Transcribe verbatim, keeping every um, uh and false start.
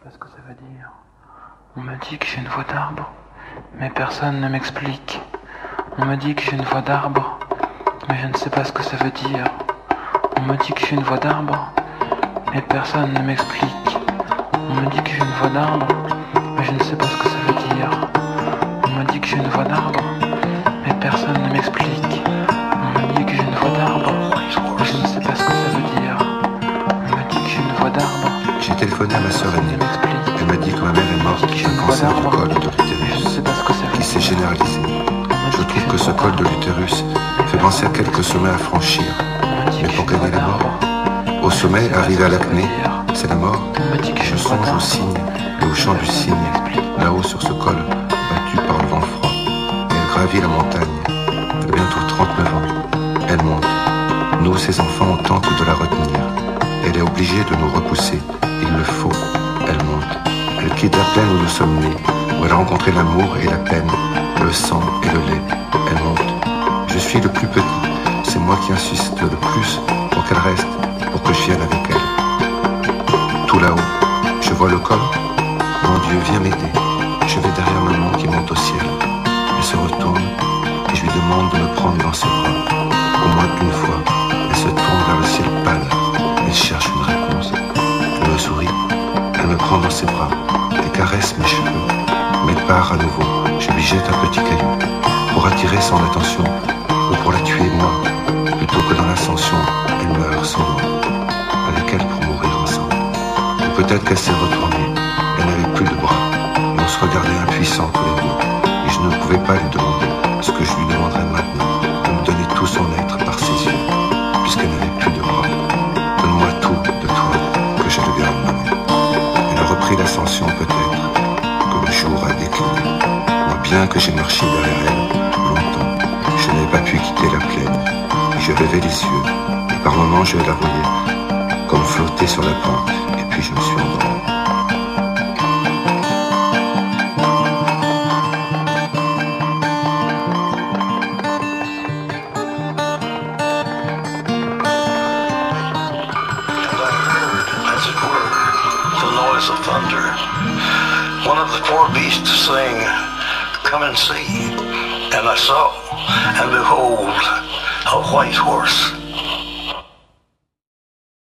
pas ce que ça veut dire. On me dit que j'ai une voix d'arbre, mais personne ne m'explique. On me dit que j'ai une voix d'arbre, mais je ne sais pas ce que ça veut dire. On me dit que j'ai une voix d'arbre, mais personne ne m'explique. On me dit que j'ai une voix d'arbre, mais je ne sais pas ce que ça veut dire. On me dit que j'ai une voix d'arbre, mais personne ne m'explique. On me dit que j'ai une voix d'arbre, mais je ne sais pas ce que ça veut dire. On me dit que j'ai une voix d'arbre. J'ai téléphoné à ma sœur aînée. Elle m'a dit que ma mère est morte d'un cancer du col de l'utérus qui s'est généralisé. Je trouve que ce col de l'utérus fait penser à quelques sommets à franchir. Mais pour gagner la mort, au sommet, arriver à l'acné, c'est la mort. Je songe au cygne et au chant du cygne, là-haut sur ce col, battu par le vent froid. Et elle gravit la montagne. Elle a bientôt trente-neuf ans. Elle monte. Nous, ses enfants, on tente de la retenir. Elle est obligée de nous repousser. Il le faut. Elle monte. Elle quitte la plaine où nous sommes nés, où elle a rencontré l'amour et la peine, le sang et le lait. Elle monte. Je suis le plus petit. C'est moi qui insiste le plus pour qu'elle reste, pour que je vienne avec elle. Tout là-haut, je vois le col. Mon Dieu, viens m'aider. Je vais derrière maman qui monte au ciel. Elle se retourne et je lui demande de me prendre dans ses bras. Au moins une fois, elle se tourne vers le ciel pâle. Elle cherche une réponse. Je me souris. Elle me prend dans ses bras et caresse mes cheveux. Mais part à nouveau. Je lui jette un petit caillou pour attirer son attention ou pour la tuer moi. Plutôt que dans l'ascension, elle meurt sans moi. Avec elle pour mourir ensemble. Ou peut-être qu'elle s'est retournée. Elle n'avait plus de bras. Et on se regardait impuissants tous les deux. Et je ne pouvais pas lui demander ce que je lui demanderais maintenant. De me donner tout son être par ses yeux. Puisqu'elle n'avait plus de bras. Donne-moi tout de toi, que je le garde maman. Elle a repris l'ascension peut-être. Que le jour a décliné. Moi bien que j'ai marché derrière elle longtemps. Je n'avais pas pu quitter la plaine. Je levais les yeux, et par moments je la voyais comme flotter sur la pente, et puis je me suis endormi. One of the four beasts saying, "Come and see." And I saw, and behold, a white horse,